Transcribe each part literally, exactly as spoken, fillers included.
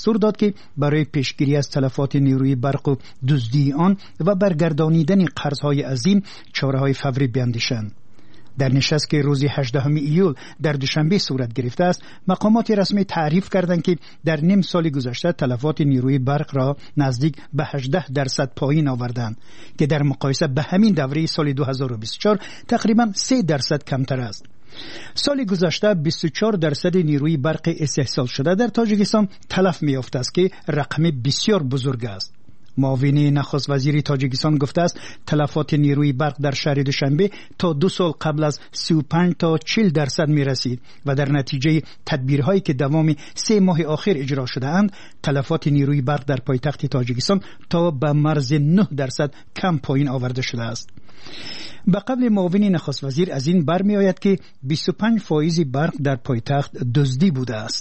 دستور داد که برای پیشگیری از تلفات نیروی برق و دزدی آن و برگردانیدن قرضهای عظیم چاره‌های فوری بیاندیشند. در نشست که روز هجدهم ایول در دوشنبه صورت گرفته است، مقامات رسمی تعریف کردند که در نیم سال گذشته تلفات نیروی برق را نزدیک به هجده درصد پایین آوردند که در مقایسه به همین دوره سال دو هزار و بیست و چهار تقریبا سه درصد کمتر است. سال گذشته بیست و چهار درصد نیروی برق استحصال شده در تاجیکستان تلف می‌یافته است که رقم بسیار بزرگ است. معاون نخست وزیر تاجیکستان گفته است تلفات نیروی برق در شهر دوشنبه تا دو سال قبل از سی و پنج تا چهل درصد می رسید و در نتیجه تدبیرهایی که دوام سه ماه آخر اجرا شده اند تلفات نیروی برق در پایتخت تاجیکستان تا به مرز نه درصد کم پایین آورده شده است. به قبل معاون نخست وزیر از این برمی آید که بیست و پنج فایز برق در پایتخت دزدی بوده است.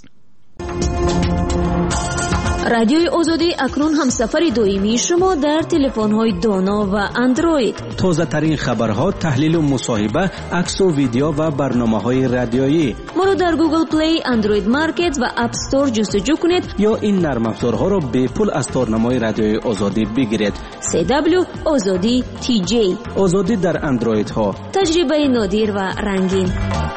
رادیوی آزادی اکنون هم سفر دائمی شما در تلفن‌های دانا و اندروید. تازه ترین خبرها، تحلیل و مصاحبه، عکس و ویدیو و برنامه‌های رادیویی. ما رو در گوگل پلی، اندروید مارکت و اپ استور جستجو کنید یا این نرم افزارها را به پول از تارنمای رادیوی آزادی بگیرید. سی دبلیو آزادی تی جی. آزادی در اندروید ها. تجربه نادر و رنگین.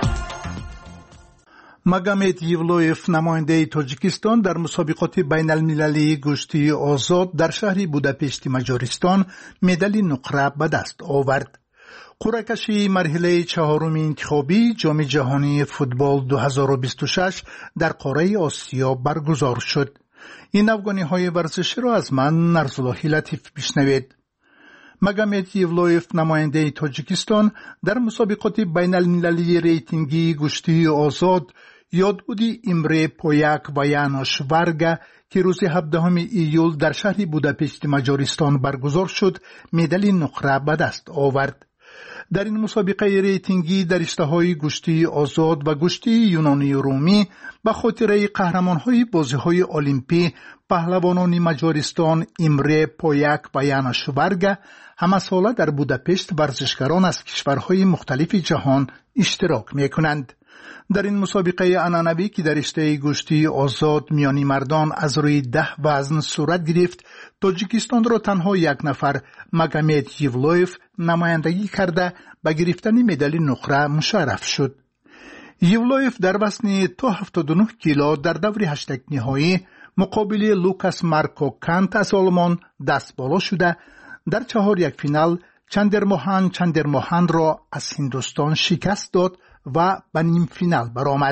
магомед Евлоев намояндаи тоҷикистон дар мусобиқоти байналмилалии гӯштии озод дар шаҳри будапешти маҷористон медали нуқра ба даст овард. қуръакашии марҳилаи чаҳоруми интихобии ҷоми ҷаҳонии футбол ду ҳазору бисту шаш дар қораи осиё баргузор шуд. ин афғониҳои варзиширо аз ман нарзуллоҳи латиф бишнавед. магомед Евлоев намояндаи тоҷикистон дар мусобиқоти байналмилалии рейтингии гӯштии озод ёдбуди имре пояк ва янош варга ки рӯзи ҳабдаҳуми июл дар шаҳри будапешти маҷористон баргузор шуд медали нуқра ба даст овард. дар ин мусобиқаи рейтингӣ дар риштаҳои гӯштии озод ва гӯштии юнонию румӣ ба хотираи қаҳрамонҳои бозиҳои олимпӣ паҳлавонони маҷористон имре пояк ва янош варга ҳамасола дар будапешт варзишгарон аз кишварҳои мухталифи ҷаҳон иштирок мекунанд. дар ин мусобиқаи анъанавӣ ки дар риштаи гӯштии озод миёни мардон аз рӯи даҳ вазн сурат гирифт, тоҷикистонро танҳо як нафар магомед Евлоев намояндагӣ карда ба гирифтани медали нуқра мушарраф шуд. Евлоев дар вазни то ҳафтоду нӯҳ кило дар даври ҳаштагниҳоӣ муқобили Лукас Марко Кант аз Олмон дастболо шуда дар чаҳор якфинал Чандермоҳан Чандермоҳанро аз Ҳиндустон шикаст дод ва ба нимфинал баромад.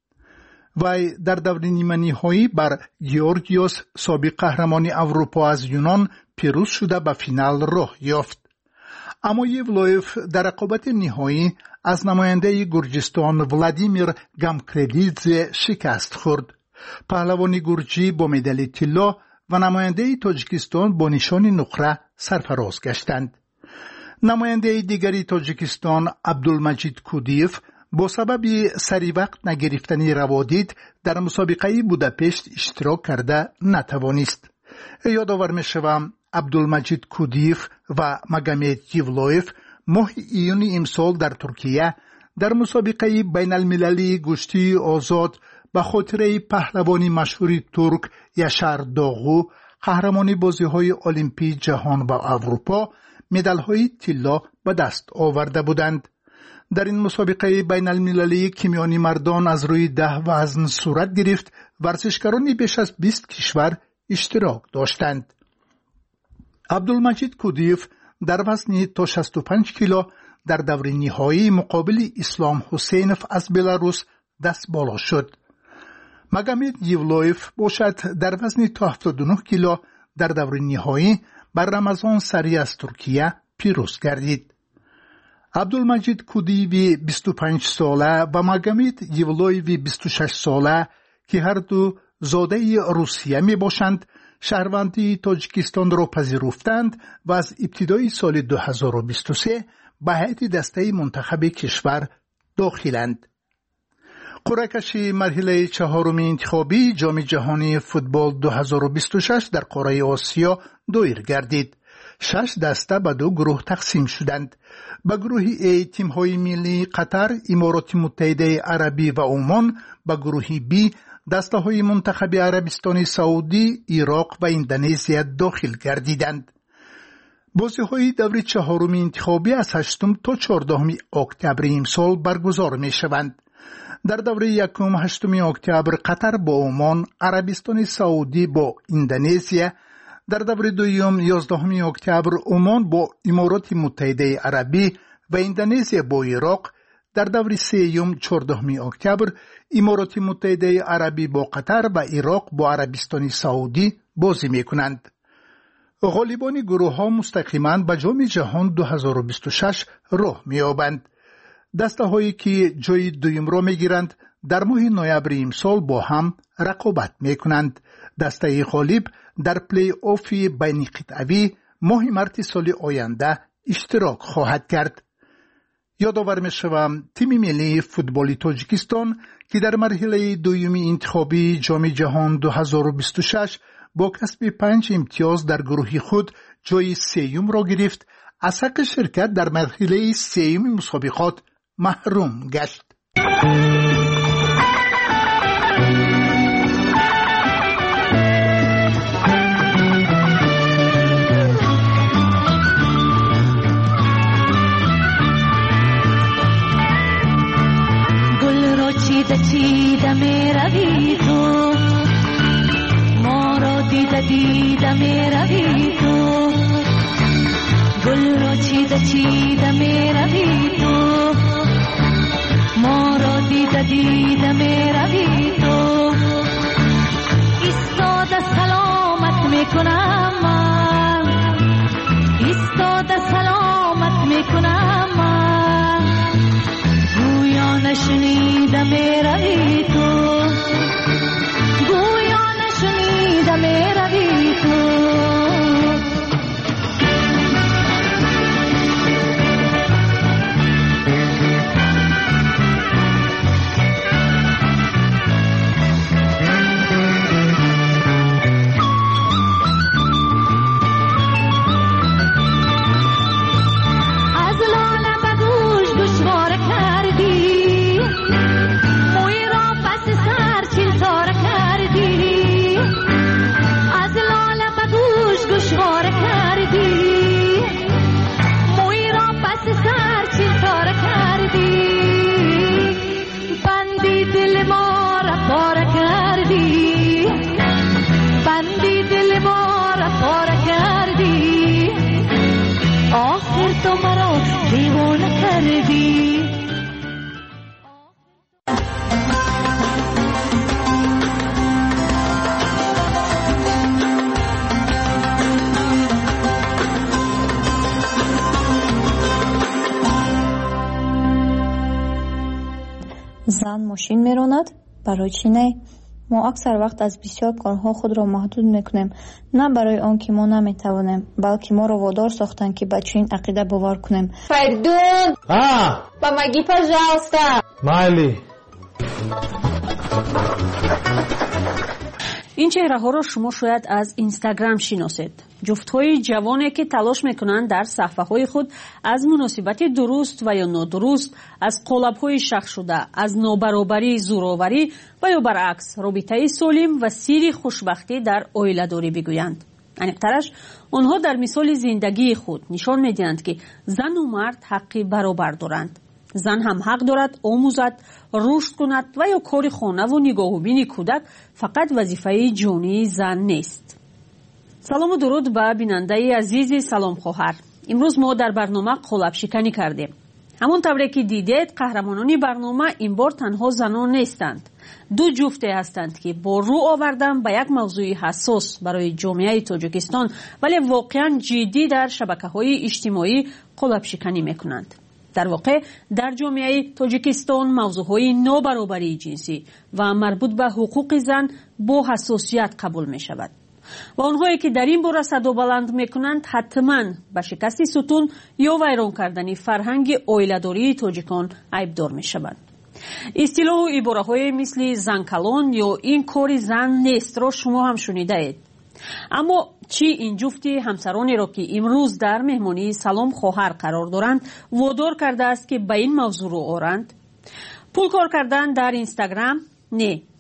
вай дар даври ниманиҳоӣ бар Георгиос собиқ қаҳрамони Аврупо аз Юнон пирӯз шуда ба финал роҳ ёфт. аммо Евлоев дар рақобати ниҳоӣ аз намояндаи Гурҷистон Владимир Гамкредидзе шикаст хӯрд. паҳлавони гурҷӣ бо медали тилло ва намояндаи Тоҷикистон бо нишони нуқра сарфароз гаштанд. намояндаи дигари Тоҷикистон Абдулмаҷид Кудиев бо сабаби саривақт нагирифтани раводид дар мусобиқаи Будапешт иштирок карда натавонист. ёдовар мешавам, Абдулмаҷид Кудиев ва Магомед Евлоев моҳи июни имсол дар Туркия дар мусобиқаи байналмилалии гӯштии озод ба хотираи паҳлавони машҳури турк Яшар Доғу, қаҳрамони бозиҳои олимпии ҷаҳон ва Аврупо, медалҳои тилло ба даст оварда буданд. дар ин мусобиқаи байналмилалии ки миёни мардон аз рӯи даҳ вазн сурат гирифт, варзишгарони беш аз бист кишвар иштирок доштанд. Абдулмаҷид Кудиев дар вазни то шасту панҷ кило дар даври ниҳоӣ муқобили Ислом Ҳусейнов аз Беларус дастболо шуд. магомед Евлоев бошад дар вазни то ҳафтоду нӯҳ кило дар даври ниҳоӣ бар Рамазон Сари аз Туркия пирӯз гардид. Абдулмаҷид Кудиеви бисту панҷ сола ва Магомед Евлоеви бисту шаш сола ки ҳарду зодаи Русия мебошанд, шаҳрвандии Тоҷикистонро пазируфтанд ва аз ибтидои соли ду ҳазору бисту се ба ҳайати дастаи мунтахаби кишвар дохиланд. қуръакашии марҳилаи чаҳоруми интихобии ҷоми ҷаҳонии футбол ду ҳазору бисту шаш дар қораи Осиё доир гардид. шаш даста ба ду гурӯҳ тақсим шуданд. ба гурӯҳи А тимҳои миллии Қатар, Имороти Муттаҳидаи Арабӣ ва Умон, ба гурӯҳи Б دسته‌های منتخب عربستان سعودی، عراق و اندونزیا داخل گردیدند. بازی‌های دور چهارم انتخابی از هشتم تا چهاردهم اکتبر امسال برگزار می‌شوند. در دوره یکم هشتم اکتبر قطر با عمان، عربستان سعودی با اندونزیا، در دوره دوم یازدهم اکتبر عمان با امارات متحده عربی و اندونزیا با عراق، در دوره سوم چهاردهم اکتبر امارات متحده عربی با قطر و عراق با عربستان سعودی بازی می‌کنند. غالبان گروه‌ها مستقیما به جام جهان دو هزار و بیست و شش راه می‌یابند. دسته‌هایی که جای دوم را می‌گیرند در ماه نوامبر امسال با هم رقابت می‌کنند. دسته غالب در پلی آف بین قطعی ماه مارس سال آینده اشتراک خواهد کرد. یادآور می‌شوم تیم ملی فوتبال تاجیکستان که در مرحله دومی انتخابی جام جهان دو هزار و بیست و شش با کسب پنج امتیاز در گروه خود جای سوم را گرفت، از حق شرکت در مرحله سوم مسابقات محروم گشت. گل رو چیده چیده می روی تو، ما رو دیده دیده می روی تو. گل رو چیده چیده می روی تو، ما رو دیده دیده می روی تو. ایستاده سلامت می کنم من، ایستاده سلامت می کنم من. گویا نشنیده می روی تو، گویا نشنیده می روی تو. زن ماشین میراند؟ برای چی نه؟ ما اکثر وقت از بسیار کارها خود را محدود میکنیم، نه برای آن که ما نمیتوانیم، بلکه ما را وادار ساختن که به چنین عقیده باور کنیم. Perdón. Ah, Помоги, пожалуйста. Майли. این چهره ها را شما شاید از اینستاگرام شناسید. جفت های جوانی که تلاش میکنند در صفحه های خود از مناسبت درست و یا نادرست، از قالب های شخص شده، از نابرابری زورآوری و یا برعکس رابطه سالم و سیر خوشبختی در عائله داری بگویند. انیقترش آنها در مثال زندگی خود نشان میدهند که زن و مرد حقی برابر دارند. زن هم حق دارد آموزد، رشد کند و یا کار خانه و نگاهوبین کودک فقط وظیفه جانی زن نیست. سلام و درود به بیننده عزیز سلام خواهر. امروز ما در برنامه قالب شکنی کردیم. همون طوری که دیدید قهرمانان برنامه این بار تنها زنان نیستند. دو جفته هستند که با رو آوردن به یک موضوع حساس برای جامعه تاجیکستان ولی واقعا جدی در شبکه‌های اجتماعی قالب شکنی میکنند. در واقع در جامعه تاجیکستان موضوعهای نابرابری جنسی و مربوط به حقوق زن با حساسیت قبول می شود و آنهایی که در این باره صدا بلند می کنند حتما به شکست ستون یا ویران کردن فرهنگ عائله‌داری تاجیکان عیبدار می شوند. اصطلاح و عباره های مثل زن کلان یا این کار زن نیست را شما هم شنیده اید. اما چی این جفتی همسرانی را که امروز در مهمانی سلام خواهر قرار دارند وادار کرده است که به این موضوع رو آرند؟ پول کار کردن در اینستاگرام؟ نه.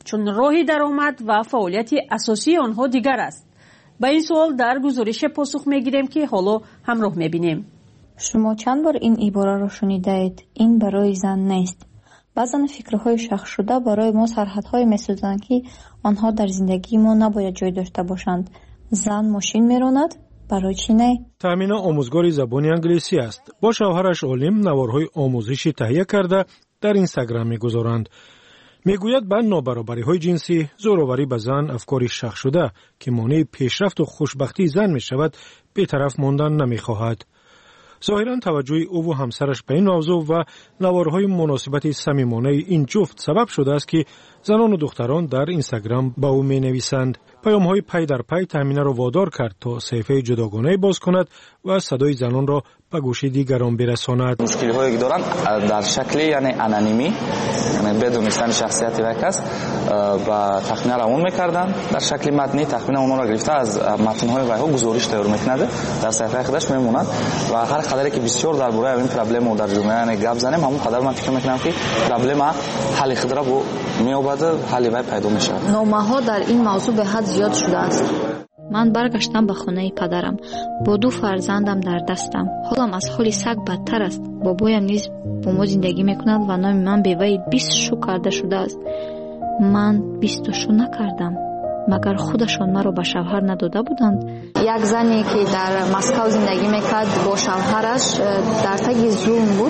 چون راه درآمد و فعالیت اساسی آنها دیگر است. به این سوال در گزارش پاسخ میگیریم که حالا همراه میبینیم. شما چند بار این عباره را شنیدید؟ این برای زن نیست. بعضن فکرهای شخص شده برای ما سرحدهای میسازند که آنها در زندگی ما نباید جای داشته باشند. زن ماشین میراند، برای چی نه؟ تامینه آموزگار زبان انگلیسی است. با شوهرش عالم نوارهای آموزشی تهیه کرده در اینستاگرام میگذارند. میگوید به نابرابری‌های جنسی، زوراوری به زن افکاری شخص شده که مانع پیشرفت و خوشبختی زن میشود، بی‌طرف ماندن نمیخواهد. ظاهراً توجه او و همسرش به این موضوع و نوارهای مناسبت صمیمانه این جفت سبب شده است که زنان و دختران در اینستاگرام با او می‌نویسند. پیام‌های پی در پی تامینه را وادار کرد تا صفحه جداگانه باز کند و صدای زنان را به گوش دیگران برساند. مشکل‌هایی که دارند در شکل یعنی انانیمی، یعنی بدون دانستن شخصیت یک کس و تخمین را اون می‌کردند. در شکل متنی تخمین اونها را گرفته از متن‌های ویها گزارش تیار می‌کند، در صفحه خودش می‌ماند و هر قدری که بسیار درباره این پرابلم در جامعه یعنی گپ زنیم، همون قدر من فکر می‌کنم که پرابلم حل خود را با می‌یابد، حل وی پیدا می‌شود. نامه‌ها در این موضوع به حد زیاد شده است. من برگشتم به خانه پدرم با دو فرزندم در دستم. حالم از حال سگ بدتر است. بابایم نیز با ما زندگی میکند و نام من به وی بیست شو کرده شده است. من بیست شو نکردم. مگر خودشان مرا به شوهر نداده بودند؟ یک زنی که در مسکو زندگی میکرد با شوهرش در تگ زوم بود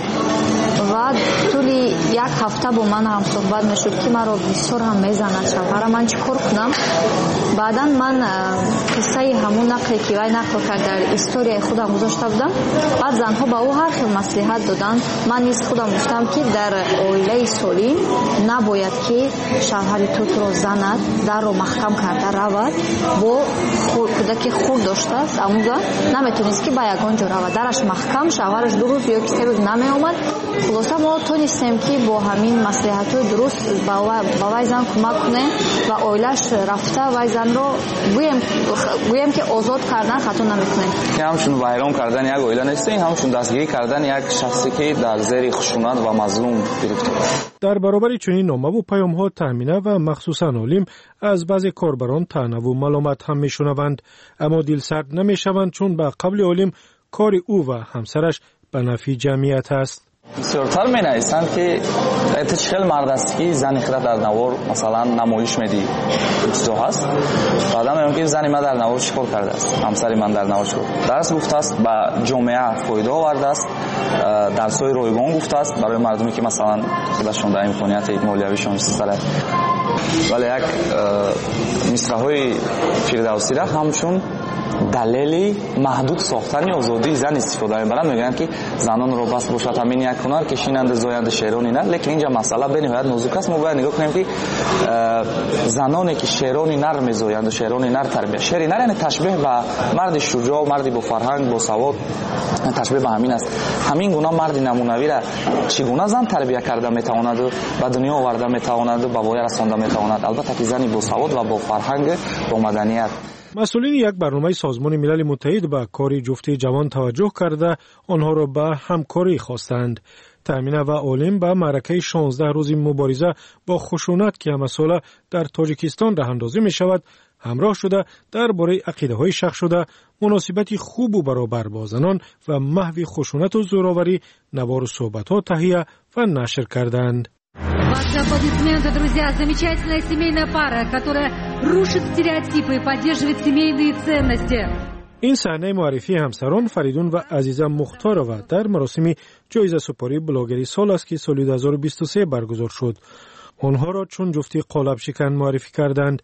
و طولی یک هفته با من هم صحبت میشد که مرا بسیار هم میزند شوهرم. من چی کار کنم؟ بعدا من قصه همون نقلی که وی نقل کرد در استوری خودم گذاشته بودم. بعد زنها با او هر خیلی مصلحت دادن. من نیز خودم گفتم که در عائله سالم نباید که شوهر تو تو رو زند، در رو محکم کرده رود، با کودک خود داشته است اموزا نمیتونست که با یگان جا رود، درش محکم، شوهرش دو روز یا سه روز نمی آمد. خلاصه ما تونستیم که با همین مصلحت‌های درست با وی زن کمک کنیم و عائله‌اش رفته وی زن رو گویم گویم که آزاد کردن خطا نمیکنیم. همچون ویران کردن یک عائله نیست، همچون دستگیری کردن یک شخصی که در زیر خشونت و مظلوم گرفته. در برابر چنین نامه و پیام‌ها تامینه و مخصوصاً عالم از بعضی کاربران طعنه و ملامت هم میشنوند، اما دلسرد نمیشوند چون به قبل عالم کار او و همسرش به نفع جمعیت است. بسیارتر می نویسند که اتشخل مرد است که زنی خود در نوار مثلا نمایش میدی چیزا هست. بعدا میگم که زنی من در نوار چیکار کرده است، همسری من در نوار چیکار درس گفته است، به جامعه فایده آورده است، درس‌های رایگان گفته است برای مردمی که مثلا خودشون در امکانیت مالیویشون سره. ولی یک مصرع‌های فردوسی را همچون دلیلی محدود ساختن آزادی زن استفاده می‌برند. میگن که زنان رو بس باشد همین یک هنر کشینند زاینده شیرانی نه، لیکن اینجا مسئله به نهایت نازک است. ما باید نگاه کنیم که زنانی که شیرانی نر می‌زایند و شیرانی نر تربیت، شیرانی نر یعنی تشبیه به مرد شجاع، مردی با فرهنگ، با سواد، تشبیه به همین است. همین گونه مرد نمونه‌ای را چگونه زن تربیت کرده میتواند و به دنیا آورده میتواند و به وای رسانده میتواند، البته که زنی با سواد و با فرهنگ، با مدنیت. مسئولین یک برنامه سازمان ملل متحد به کار جفت جوان توجه کرده آنها را به همکاری خواستند. تامینه و عالم به معرکه شانزده روزی مبارزه با خشونت که همساله در تاجیکستان راه اندازی می شود همراه شده درباره عقیده های شخص شده، مناسبت خوب و برابر با زنان و محو خشونت و زوراوری نوار و صحبت ها تهیه و نشر کردند. Ваши аплодисменты, друзья, замечательная семейная пара, которая рушит стереотипы и поддерживает семейные ценности. این صحنه معرفی همسران فریدون و عزیزه مختارова در مراسم جایزه سپاری بلاگری سال است که سال دو هزار و بیست و سه برگزار شد. آنها را چون جفتی قالب شکن معرفی کردند.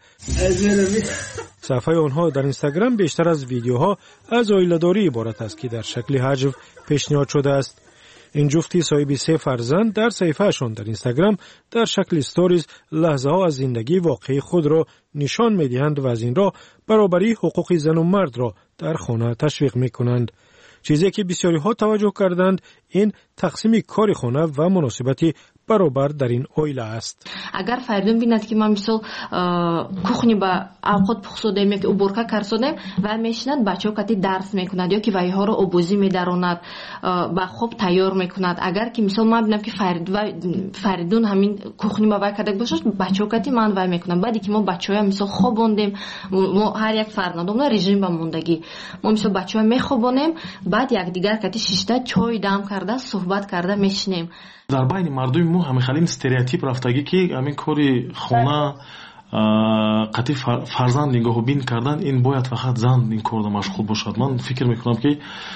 صفحه آنها در اینستاگرام بیشتر از ویدیوها از عائله‌داری عبارت است که در شکل حجو پیشنهاد شده است. این جفتی صاحب سه فرزند در صفحه‌شان در اینستاگرام در شکل استوریز لحظه ها از زندگی واقعی خود را نشان می‌دهند و از این راه برابری حقوق زن و مرد را در خانه تشویق می‌کنند. چیزی که بسیاری ها توجه کردند این تقسیم کار خانه و مناسبت برابر در این اویله است. اگر فریدون بیند که ما مثل کухні با اوقات پخسودیم یک уборка کردیم و میشند بچه‌ها کتی درس میکند یا که وایها رو آبوزی میداروند با خوب تیار میکند. اگر که مثل ما ببینم که فرید و فریدون همین کухні با وای کرده باشه بچه‌ها کتی من وای میکنم. بعدی که ما بچه‌ها مثل خوابوندیم ما هر یک فرنادم رژیم با موندگی ما مثل بچه‌ها میخوابونیم بعد یک دیگر کتی شیشته چای دم کرده صحبت کرده میشینیم. در بین مردم ما همه خیلی استریوتیپ رفتگی که همین کاری خونه قطعی فرزند نگاه بین کردن این باید فقط زن این کار مشغول باشد. من فکر میکنم که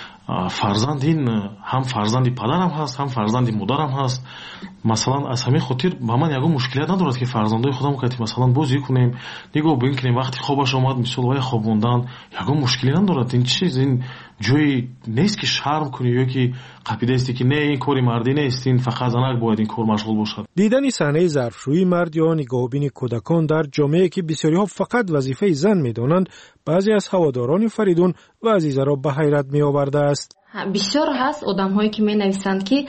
فرزند این هم فرزندی پدرم هست هم فرزندی مادرم هست. مثلا از همین خاطر با من یگو مشکلیت ندارد که فرزندای خودم کتی مثلا بازی کنیم نگاه بین کنیم وقتی خوابش آمد مثلا وای خوابوندن یگو مشکلی ندارد. این چیز این جوی نیست که شرم کنی یا که قاعده است که نه این کاری مردی نیست این فقط زنک باید این کار مشغول باشد. دیدن صحنه ظرفشویی مرد یا نگاهبین کودکان در جامعه که بسیاری ها فقط وظیفه زن میدانند بعضی از هواداران فریدون و عزیزه را به حیرت می آورده است. بسیار هست آدم هایی که می نویسند که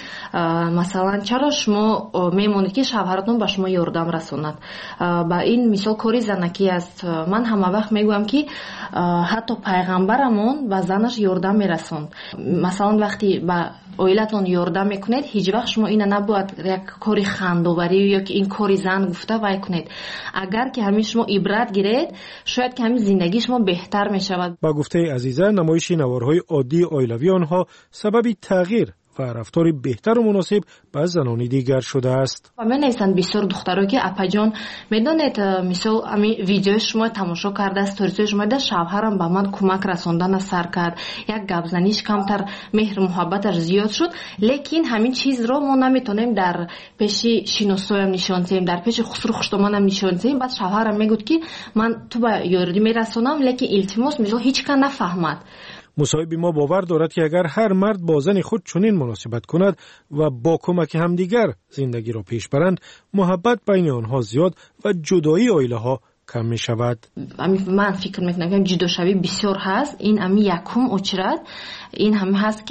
مثلا چرا شما میمونید که شوهرتون به شما یاردم رسوند. با این مثال کاری زنکی است. من همه وقت میگویم که حتی پیغمبرمون به زنش یاردم میرسوند. مثلا وقتی به اویلتون یاردم میکنید هیچ وقت شما این نباید یک کاری خندوبری یا که این کاری زن گفته وای کنید. اگر که همین شما عبرت گیرید شاید که همین زندگی شما بهتر میشود. با گفته عزیزه نمایش نوارهای عادی اویلوی آنها سبب تغییر و رفتار بهتر و مناسب با زنان دیگر شده است. و من نیستن بسیار دخترها که اپا جان میدونید مثل همین ویدیو شما تماشا کرده استوریز شما ده شوهرم با من کمک رساندن سر کرد یک گپ زنیش کمتر مهر محبتش زیاد شد. لیکن همین چیز رو ما نمیتونیم در پیش شینوسویم نشان دهیم در پیش خسرو خشتمانم نشان دهیم. بعد شوهرم میگفت که من تو با یاردی میرسونم لیکن التماس مثل هیچ کس نفهمد. مصاحب ما باور دارد که اگر هر مرد با زن خود چنین مناسبت کند و با کمک همدیگر زندگی را پیش برند محبت بین آنها زیاد و جدایی عائله ها کم می شود. من فکر میکنم که جداشوی بسیار هست. این امی یکم اچرد این هم هست که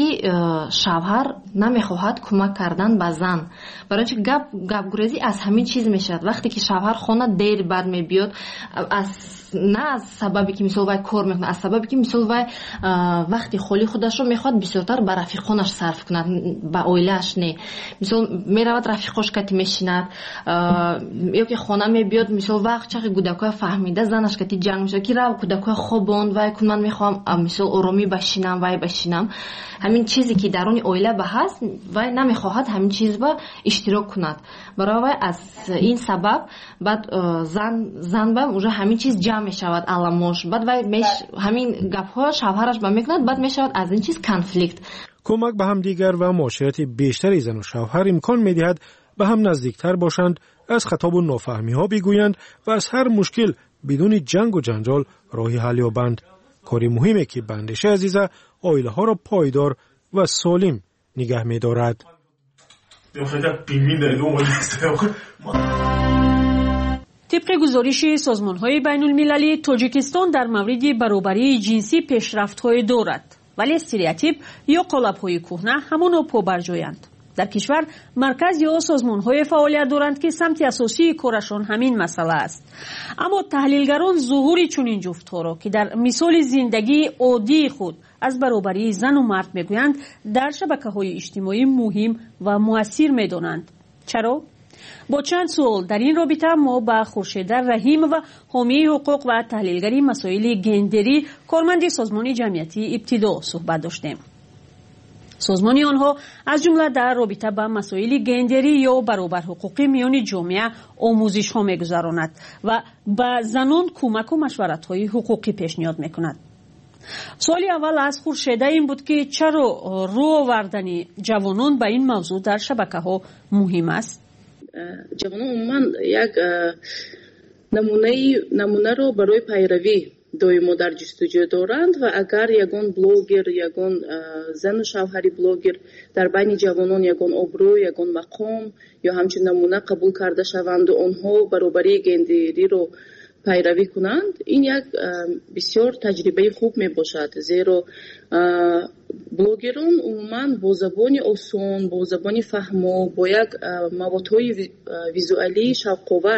شوهر نمیخواهد کمک کردن به زن. برای چه گپ گپ گریزی از همین چیز میشد. وقتی که شوهر خانه دیر بعد میبیاد از نه از سببی که مثلا وای کار میکنه از سببی که مثلا وای وقتی خالی خودش رو میخواد بسیارتر به رفیقانش صرف کند با اویلش نه. مثلا میرود رفیقاش کتی میشیند یا که خانه میبیاد مثلا وقت چقدر کودکای فهمیده زنش کتی جنگ میشه که رو کودکای خوابوند وای کن من میخوام مثلا آرامی بشینم وای بشینم. همین چیزی که درون اویله به هست وای نمیخواهد همین چیز با اشتراک کند. برای وای از این سبب بعد زن زن با اونجا همین چیز جمع میشود علامش بعد وای میش همین گپ‌ها شوهرش با میکند بعد میشود از این چیز کانفلیکت. کمک به هم دیگر و معاشرت بیشتری زن و شوهر امکان میدهد به هم نزدیکتر باشند از خطاب و نافهمی ها بگویند و از هر مشکل بدون جنگ و جنجال راهی حل یابند. کاری مهمه که بندش عزیزه عائله ها را پایدار و سالم نگه می‌دارد. طبق گزارش سازمان‌های بین‌المللی تاجیکستان در مورد برابری جنسی پیشرفت‌های دارد ولی استریوتیپ یا قالب‌های کهنه همانو پابرجایند. در کشور مرکز یا سازمان‌های فعالیت دارند که سمت اساسی کارشان همین مسئله است. اما تحلیلگران ظهور چنین جفت‌ها را که در مثال زندگی عادی خود از برابری زن و مرد میگویند در شبکه‌های اجتماعی مهم و مؤثر می‌دانند. چرا؟ با چند سوال در این رابطه ما با خورشید رحیم و حامی حقوق و تحلیلگری مسائل گندری کارمند سازمان جمعیتی ابتدا صحبت داشتیم. سازمان آنها از جمله در رابطه با مسائل گندری یا برابر حقوقی میان جامعه آموزش ها میگذراند و به زنان کمک و مشورت های حقوقی پیشنهاد میکند. سوال اول از خورشید این بود که چرا رو آوردن جوانان به این موضوع در شبکه ها مهم است؟ جوانان عموما یک نمونه نمونه رو برای پیروی دائما در جستجو دارند و اگر یگان بلوگر یگان زن و شوهری بلوگر در بین جوانان یگان ابرو یگان مقام یا همچنین نمونه قبول کرده شوند و آنها برابری گندری رو пайравӣ кунанд, ин як бисёр таҷрибаи хуб мебошад, зеро блогерон умуман бо забони осон, бо забони фаҳмо, бо як маводҳои визуалии шавқовар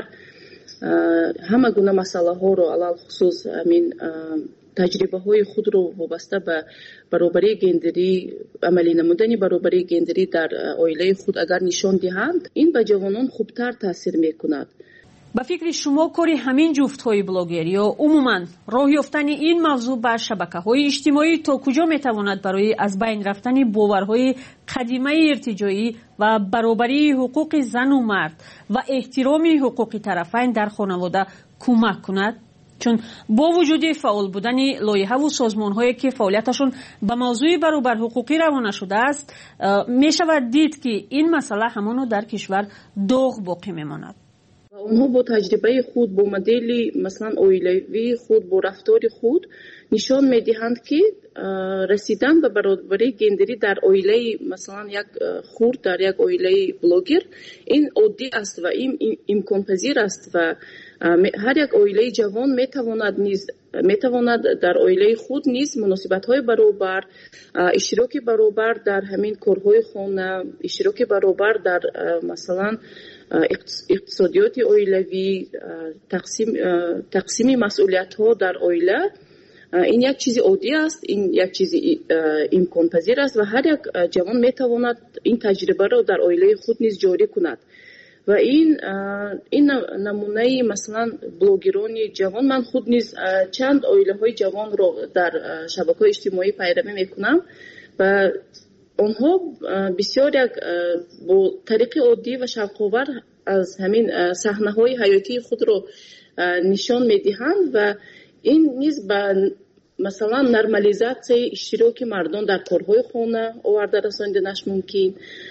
ҳама гуна масъалаҳоро, алалхусус амин таҷрибаҳои худро вобаста ба баробарии гендерӣ, амалӣ намудани баробарии гендерӣ дар оилаи худ агар нишон диҳанд, ин ба ҷавонон хубтар таъсир мекунад. ба фикри шумо кори ҳамин ҷуфтҳои блогер ё умуман роҳ ёфтани ин мавзӯъ ба шабакаҳои иҷтимоӣ то куҷо метавонад барои аз байн рафтани боварҳои қадимаи иртиҷоӣ ва баробарии ҳуқуқи зану мард ва эҳтироми ҳуқуқи тарафайн дар хонавода кӯмак кунад? чун бо вуҷуди фаъол будани лоиҳаву созмонҳое ки фаъолияташон ба мавзӯи баробарҳуқуқӣ равона шудааст, мешавад дид ки ин масъала ҳамоно дар кишвар доғ боқӣ мемонад. онҳо бо таҷрибаи худ, бо модели масалан оилавии худ, бо рафтори худ нишон медиҳанд ки расидан ба баробарии гендерӣ дар оилаи масалан як хурд, дар як оилаи блогер ин оддӣ аст ва ин имконпазир аст ва ҳар як оилаи ҷавон метавонад низ метавонад дар оилаи худ низ муносибатҳои баробар, иштироки баробар дар ҳамин корҳои хона, иштироки баробар дар масалан иқтисодиёти оилавӣ, тақсим тақсими масъулиятҳо дар оила, ин як чизи оддӣ аст, ин як чизи имконпазир аст ва ҳар як ҷавон метавонад ин таҷрибаро дар оилаи худ низ ҷорӣ кунад. ва ин ин намунаи масалан блогерони ҷавон, ман худ низ чанд оилаҳои ҷавонро дар шабакаҳои иҷтимоӣ пайравӣ мекунам ва онҳо бисёр як бо тариқи оддӣ ва шавқовар аз ҳамин саҳнаҳои ҳаётии худро нишон медиҳанд ва ин низ ба масалан нормализатсияи иштироки мардон дар корҳои хона оварда расониданаш мумкин.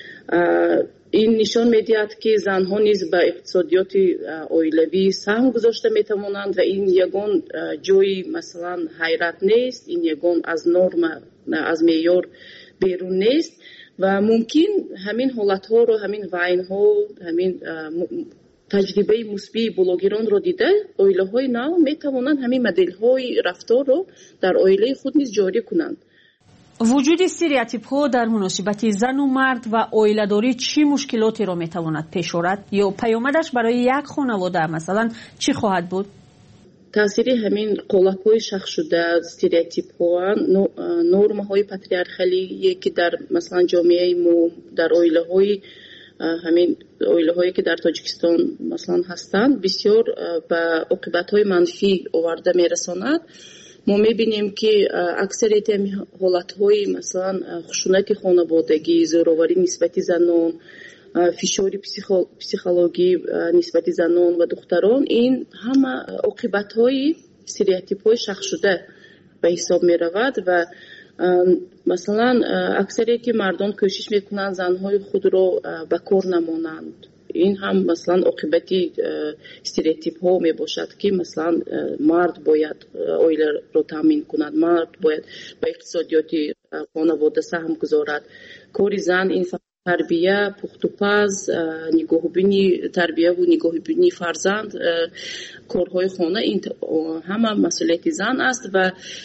ин нишон медиҳад ки занҳо низ ба иқтисодиёти оилавӣ саҳм гузошта метавонанд ва ин ягон ҷои масалан ҳайрат нест, ин ягон аз норма, аз меъёр берун нест ва мумкин ҳамин ҳолатҳоро, ҳамин вайнҳо, ҳамин таҷрибаи мусбии блогеронро дида оилаҳои нав метавонанд ҳамин моделҳои рафторро дар оилаи худ низ ҷорӣ кунанд. вуҷуди стереотипҳо дар муносибати зану мард ва оиладорӣ чӣ мушкилотеро метавонад пеш орад ё паёмадаш барои як хонавода масалан чӣ хоҳад буд? таъсири ҳамин қолабҳои шахшшуда, стереотипҳо, нормаҳои патриархалие ки дар масалан ҷомеаи мо, дар оилаҳои ҳамин оилаҳое ки дар Тоҷикистон масалан ҳастанд, бисёр ба оқибатҳои манфӣ оварда мерасонад. мо мебинем ки аксарияти ҳолатҳои масалан хушунати хонаводагӣ, зӯроварӣ нисбати занон, фишори психологӣ нисбати занон ва духтарон, ин ҳама оқибатҳои стереотипҳои шахшшуда ба ҳисоб меравад ва масалан аксарияти мардон кӯшиш мекунанд занҳои худро ба кор намонанд. ин ҳам масалан оқибати стереотипҳо мебошад ки масалан мард бояд оиларо таъмин кунад, мард бояд ба иқтисодиёти хонавода саҳм гузорад. кори зан ин тарбия, пухтупаз, нигоҳубини тарбияву нигоҳубини фарзанд, корҳои хона, ин ҳама масъулияти зан аст ва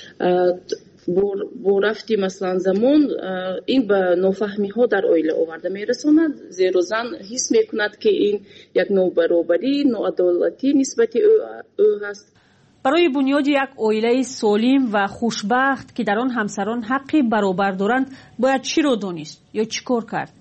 бо рафти масалан замон ин ба нофаҳмиҳо дар оила оварда мерасонад, зеро зан ҳис мекунад ки ин як нобаробарӣ, ноадолатӣ нисбати ӯ ҳаст. барои бунёди як оилаи солим ва хушбахт ки дар он ҳамсарон ҳаққи баробар доранд бояд чиро донист ё чӣ кор кард?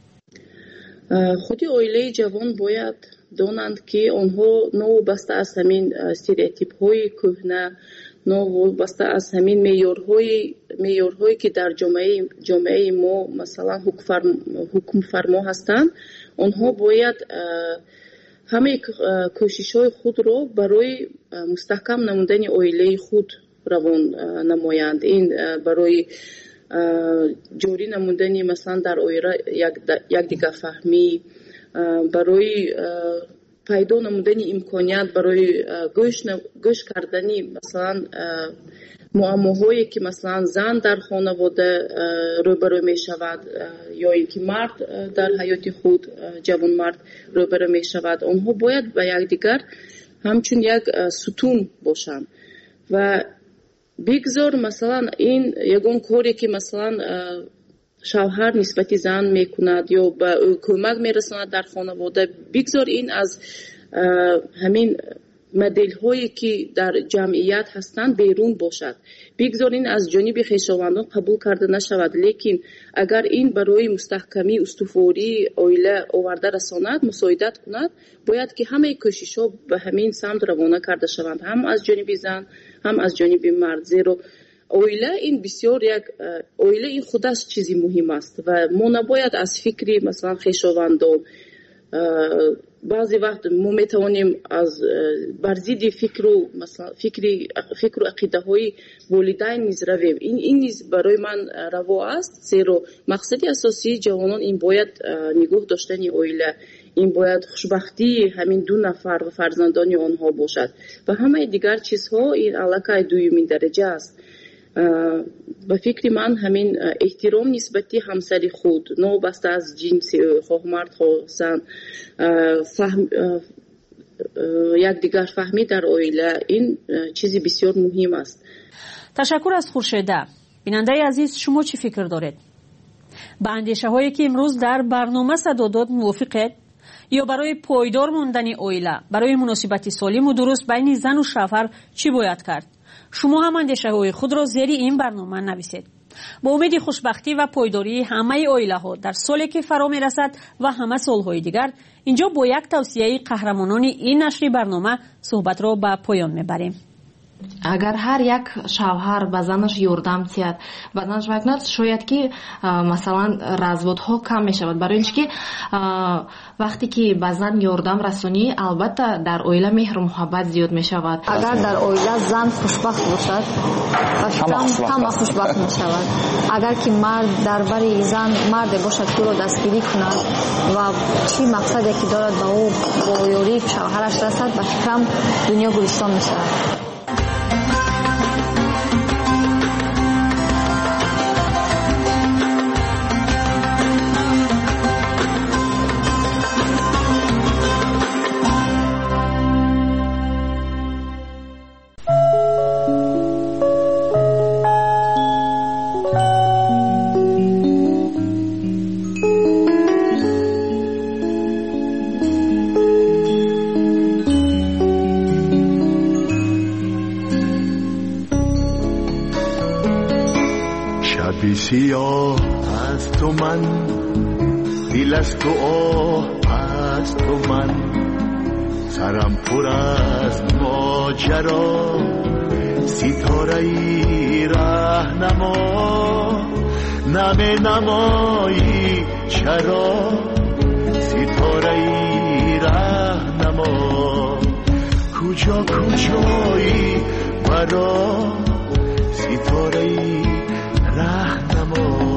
худи оилаи ҷавон бояд донанд ки онҳо новобаста аз ҳамин стереотипҳои кӯҳна, новобаста аз ҳамин меъёрҳои меъёрҳое ки дар ҷомеаи ҷомеаи мо масалан ҳукмфармо ҳастанд, онҳо бояд ҳамаи кӯшишҳои худро барои мустаҳкам намудани оилаи худ равон намоянд. ин барои ҷорӣ намудани масалан дар оила якдигарфаҳмӣ, барои пайдо намудани имконият барои гӯш кардани масалан муаммоҳое ки масалан зан дар хонавода рӯбарӯ мешавад ё ин ки мард дар ҳаёти худ ҷавонмард рӯбарӯ мешавад, онҳо бояд ба якдигар همچون یک ستون باشند و بگذار مثلا این یگون کاری که مثلا شوهر نسبت زن میکند یا به کمک میرساند در خانواده، بگذار این از همین مدل هایی که در جمعیت هستند بیرون باشد، بگذار این از جانب خویشاوندان قبول کرده نشود. لیکن اگر این برای مستحکمی استواری عائله آورده رساند، مساعدت کند، باید که همه کوشش ها به همین سمت روانه کرده شوند، هم از جانب زن هم از جانب مرد. زیرا عائله این بسیار یک عائله این خودش چیزی مهم است و ما نباید از فکری مثلا خویشاوندان بعضی وقت ما میتوانیم از برزید فکر و مثلا فکری فکر و عقیده های والدین نیز رویم. این این نیز برای من روا است، زیرا مقصد اساسی جوانان این باید نگاه داشتن عائله، این باید خوشبختی همین دو نفر و فرزندان آنها باشد و همه دیگر چیزها این علاقه دومین درجه است. به فکر من همین احترام نسبتی همسر خود، نوبسته از جنس خواه مرد خواه زن، فهم یک دیگر فهمی در عائله، این چیزی بسیار مهم است. تشکر از خورشیده. بیننده عزیز، شما چی فکر دارید؟ با اندیشه هایی که امروز در برنامه صدا داد موافقید؟ یا برای پایدار موندن عائله، برای مناسبت سالم و درست بین زن و شوهر چی باید کرد؟ شما هم اندیشه های خود را زیر این برنامه نویسید. با امید خوشبختی و پایداری همه عائله ها در سالی که فرا می رسد و همه سالهای دیگر، اینجا با یک توصیه قهرمانان این نشر برنامه صحبت را به پایان می بریم. اگر هر یک شوهر به زنش یاردم تید و زنش بکند، شاید که مثلا разводها کم می شود. برای اینکه وقتی که به زن یاردم رسونی، البته در عائله مهر و محبت زیاد می شود. اگر در عائله زن خوشبخت باشد، همه خوشبخت می شود. اگر که مرد در بری زن مرد باشد که او را دستگیری کند و چی مقصدی که دارد به او با یاری شوهرش رسد، به فکرم دنیا گلستان می شود. سیاه از تو من، دل از تو آه از تو من، سرم پر از ماجرا، ستاره ای راهنما، نمی نمایی چرا، ستاره ای راهنما، کجا کجایی برا، ستاره ای راهنما.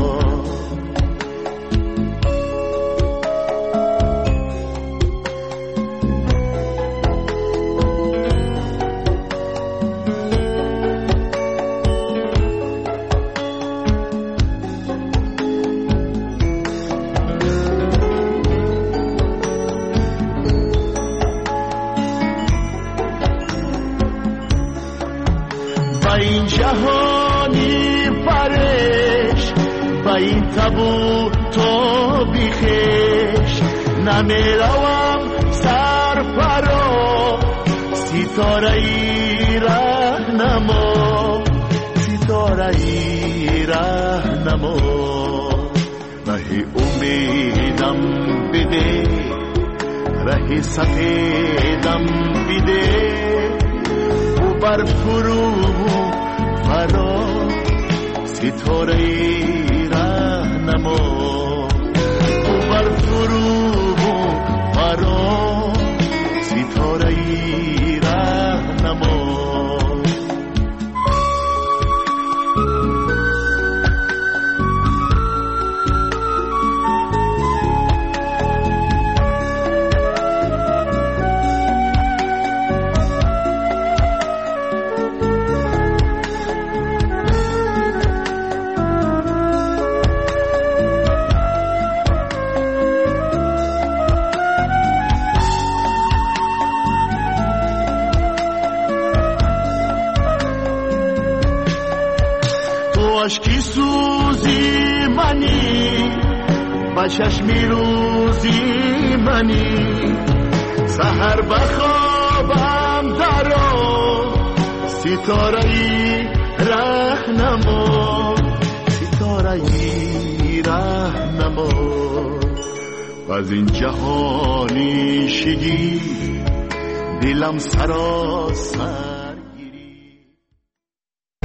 با این جهانی پرش، با این تبو تو بیخش، نمیروم سر پرا، ستاره ای راهنما، ستاره ای راهنما، ره امیدم بده، ره سفیدم بده، و بر فرو فرا، ستاره ای راهنما، و بر فرو فرا، ستاره ای راهنما. عشقی سوزی منی با چشمی روزی منی سحر بخوابم درو ستاره ای رهنما ستاره ای رهنما از این جهانی شگی دلم سراسر